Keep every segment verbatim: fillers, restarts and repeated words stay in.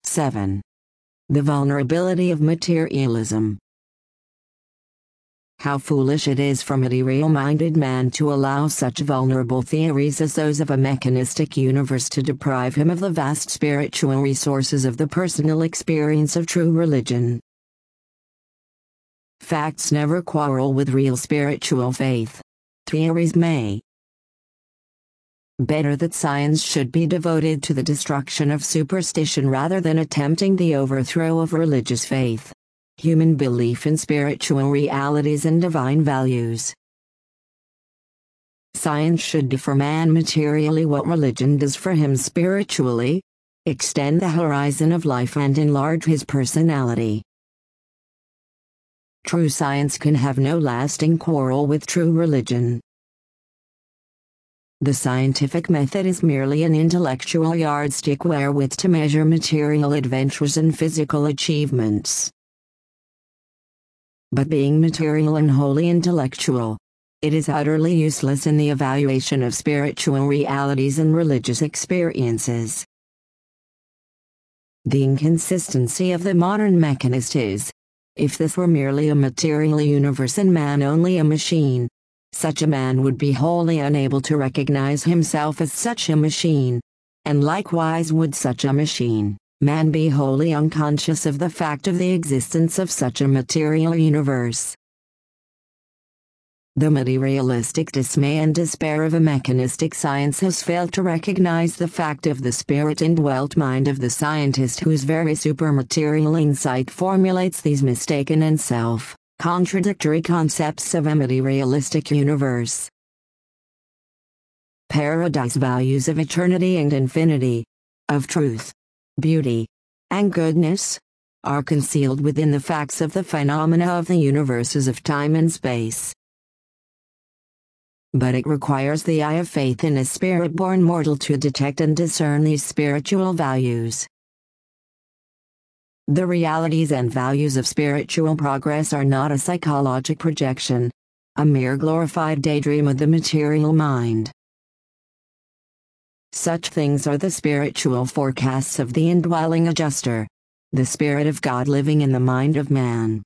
seven. The vulnerability of materialism. How foolish it is for material-minded man to allow such vulnerable theories as those of a mechanistic universe to deprive him of the vast spiritual resources of the personal experience of true religion. Facts never quarrel with real spiritual faith. Theories may. Better that science should be devoted to the destruction of superstition rather than attempting the overthrow of religious faith. Human belief in spiritual realities and divine values. Science should do for man materially what religion does for him spiritually, extend the horizon of life and enlarge his personality. True science can have no lasting quarrel with true religion. The scientific method is merely an intellectual yardstick wherewith to measure material adventures and physical achievements. But being material and wholly intellectual, it is utterly useless in the evaluation of spiritual realities and religious experiences. The inconsistency of the modern mechanist is, if this were merely a material universe and man only a machine, such a man would be wholly unable to recognize himself as such a machine, and likewise would such a machine, man, be wholly unconscious of the fact of the existence of such a material universe. The materialistic dismay and despair of a mechanistic science has failed to recognize the fact of the spirit-indwelt mind of the scientist, whose very supermaterial insight formulates these mistaken and self-contradictory concepts of a materialistic universe. Paradise values of eternity and infinity, of truth, beauty, and goodness, are concealed within the facts of the phenomena of the universes of time and space. But it requires the eye of faith in a spirit-born mortal to detect and discern these spiritual values. The realities and values of spiritual progress are not a psychologic projection, a mere glorified daydream of the material mind. Such things are the spiritual forecasts of the indwelling adjuster, the Spirit of God living in the mind of man.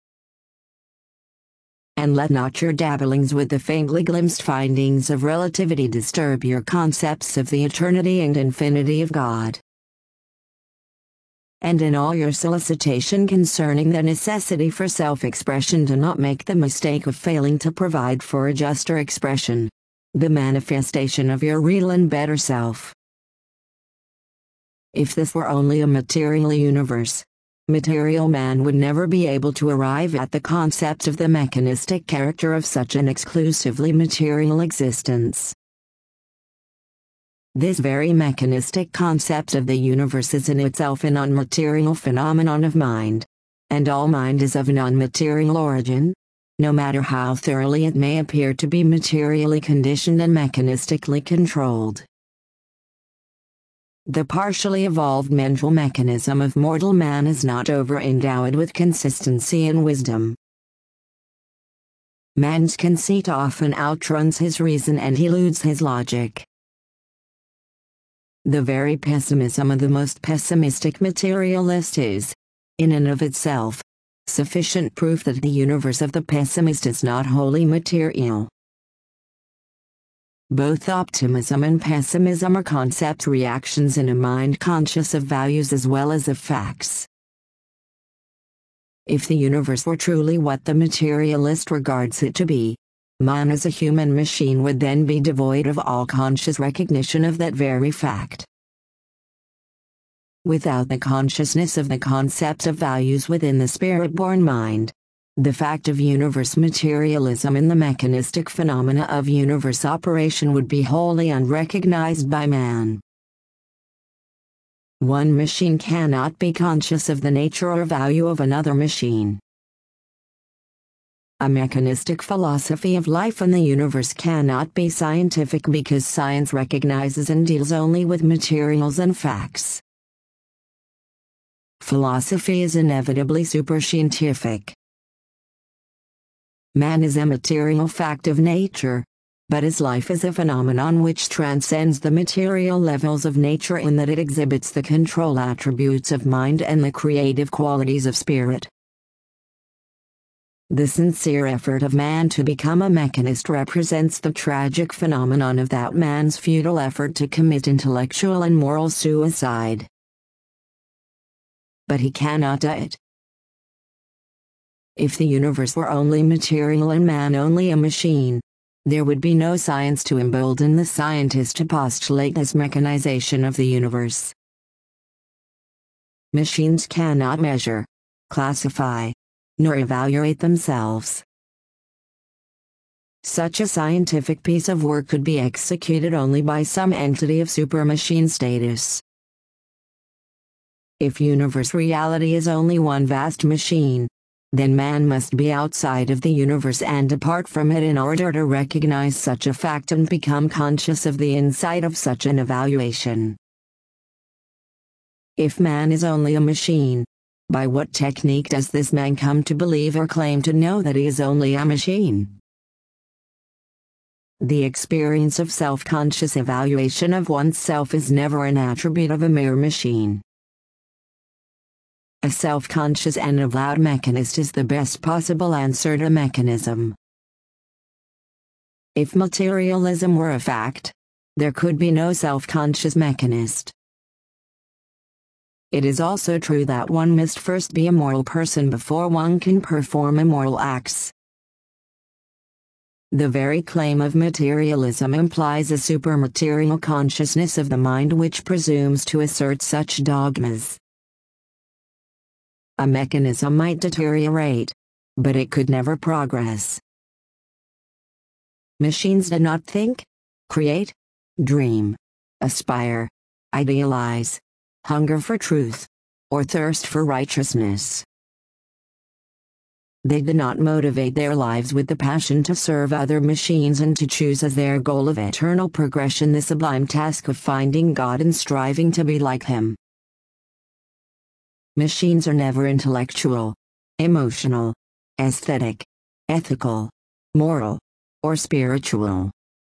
And let not your dabblings with the faintly glimpsed findings of relativity disturb your concepts of the eternity and infinity of God. And in all your solicitation concerning the necessity for self-expression, do not make the mistake of failing to provide for a juster expression, the manifestation of your real and better self. If this were only a material universe, material man would never be able to arrive at the concept of the mechanistic character of such an exclusively material existence. This very mechanistic concept of the universe is in itself a non-material phenomenon of mind, and all mind is of non-material origin, no matter how thoroughly it may appear to be materially conditioned and mechanistically controlled. The partially evolved mental mechanism of mortal man is not over-endowed with consistency and wisdom. Man's conceit often outruns his reason and eludes his logic. The very pessimism of the most pessimistic materialist is, in and of itself, sufficient proof that the universe of the pessimist is not wholly material. Both optimism and pessimism are concept reactions in a mind conscious of values as well as of facts. If the universe were truly what the materialist regards it to be, man as a human machine would then be devoid of all conscious recognition of that very fact. Without the consciousness of the concepts of values within the spirit-born mind, the fact of universe materialism in the mechanistic phenomena of universe operation would be wholly unrecognized by man. One machine cannot be conscious of the nature or value of another machine. A mechanistic philosophy of life and the universe cannot be scientific because science recognizes and deals only with materials and facts. Philosophy is inevitably superscientific. Man is a material fact of nature, but his life is a phenomenon which transcends the material levels of nature in that it exhibits the control attributes of mind and the creative qualities of spirit. The sincere effort of man to become a mechanist represents the tragic phenomenon of that man's futile effort to commit intellectual and moral suicide. But he cannot do it. If the universe were only material and man only a machine, there would be no science to embolden the scientist to postulate this mechanization of the universe. Machines cannot measure, classify, nor evaluate themselves. Such a scientific piece of work could be executed only by some entity of supermachine status. If universe reality is only one vast machine, then man must be outside of the universe and apart from it in order to recognize such a fact and become conscious of the insight of such an evaluation. If man is only a machine, by what technique does this man come to believe or claim to know that he is only a machine? The experience of self-conscious evaluation of oneself is never an attribute of a mere machine. A self-conscious and avowed mechanist is the best possible answer to mechanism. If materialism were a fact, there could be no self-conscious mechanist. It is also true that one must first be a moral person before one can perform immoral acts. The very claim of materialism implies a supermaterial consciousness of the mind which presumes to assert such dogmas. A mechanism might deteriorate, but it could never progress. Machines do not think, create, dream, aspire, idealize, hunger for truth, or thirst for righteousness. They do not motivate their lives with the passion to serve other machines and to choose as their goal of eternal progression the sublime task of finding God and striving to be like Him. Machines are never intellectual, emotional, aesthetic, ethical, moral, or spiritual.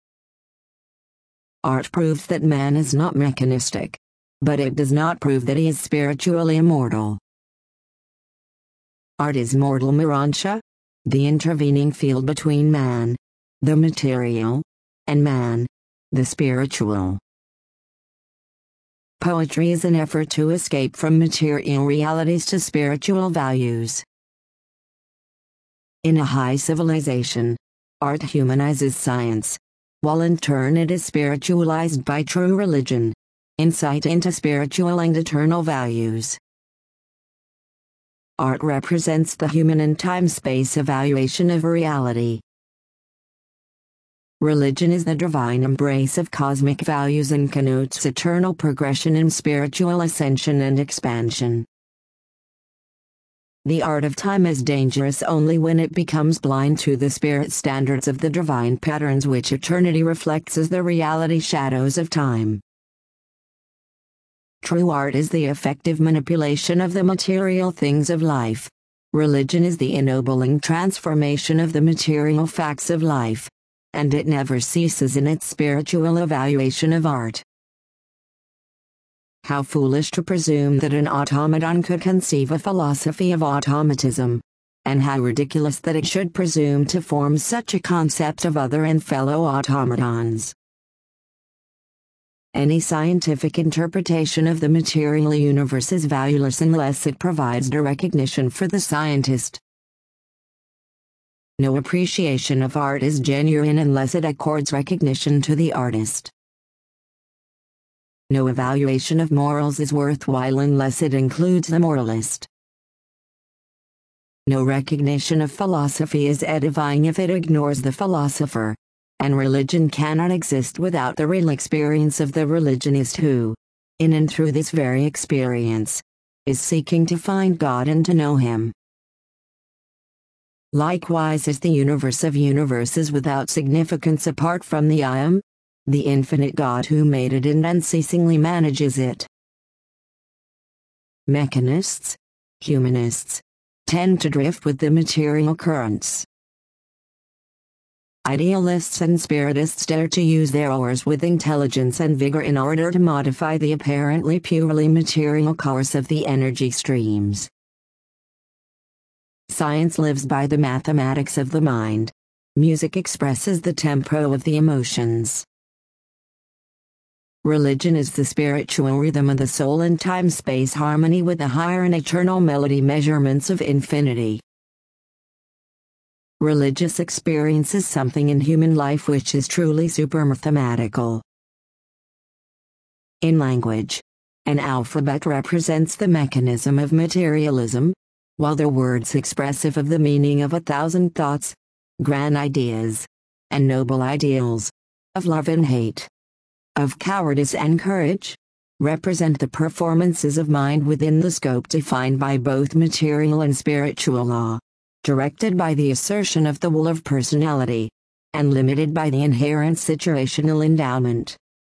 Art proves that man is not mechanistic, but it does not prove that he is spiritually immortal. Art is mortal Mirancha, the intervening field between man, the material, and man, the spiritual. Poetry is an effort to escape from material realities to spiritual values. In a high civilization, art humanizes science, while in turn it is spiritualized by true religion, insight into spiritual and eternal values. Art represents the human and time-space evaluation of reality. Religion is the divine embrace of cosmic values and connotes eternal progression in spiritual ascension and expansion. The art of time is dangerous only when it becomes blind to the spirit standards of the divine patterns which eternity reflects as the reality shadows of time. True art is the effective manipulation of the material things of life. Religion is the ennobling transformation of the material facts of life, and it never ceases in its spiritual evaluation of art. How foolish to presume that an automaton could conceive a philosophy of automatism, and how ridiculous that it should presume to form such a concept of other and fellow automatons. Any scientific interpretation of the material universe is valueless unless it provides the recognition for the scientist. No appreciation of art is genuine unless it accords recognition to the artist. No evaluation of morals is worthwhile unless it includes the moralist. No recognition of philosophy is edifying if it ignores the philosopher. And religion cannot exist without the real experience of the religionist who, in and through this very experience, is seeking to find God and to know Him. Likewise is the universe of universes without significance apart from the I Am, the infinite God who made it and unceasingly manages it. Mechanists, humanists, tend to drift with the material currents. Idealists and spiritists dare to use their oars with intelligence and vigor in order to modify the apparently purely material course of the energy streams. Science lives by the mathematics of the mind. Music expresses the tempo of the emotions. Religion is the spiritual rhythm of the soul in time-space harmony with the higher and eternal melody measurements of infinity. Religious experience is something in human life which is truly supermathematical. In language, an alphabet represents the mechanism of materialism, while the words expressive of the meaning of a thousand thoughts, grand ideas, and noble ideals, of love and hate, of cowardice and courage, represent the performances of mind within the scope defined by both material and spiritual law, directed by the assertion of the will of personality, and limited by the inherent situational endowment.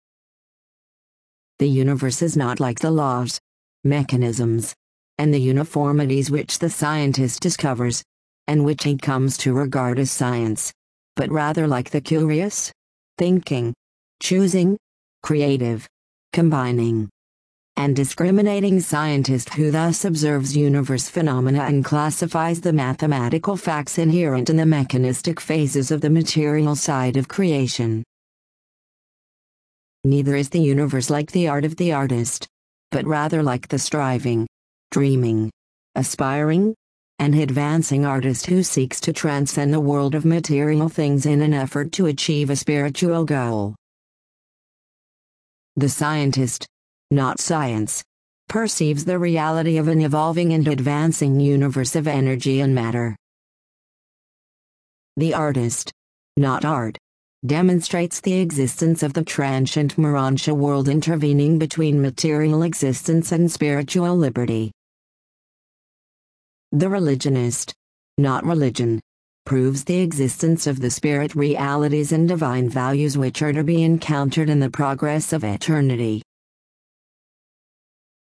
The universe is not like the laws, mechanisms, and the uniformities which the scientist discovers, and which he comes to regard as science, but rather like the curious, thinking, choosing, creative, combining, and discriminating scientist who thus observes universe phenomena and classifies the mathematical facts inherent in the mechanistic phases of the material side of creation. Neither is the universe like the art of the artist, but rather like the striving, dreaming, aspiring, and advancing artist who seeks to transcend the world of material things in an effort to achieve a spiritual goal. The scientist, not science, perceives the reality of an evolving and advancing universe of energy and matter. The artist, not art, demonstrates the existence of the transient Moransha world intervening between material existence and spiritual liberty. The religionist, not religion, proves the existence of the spirit realities and divine values which are to be encountered in the progress of eternity.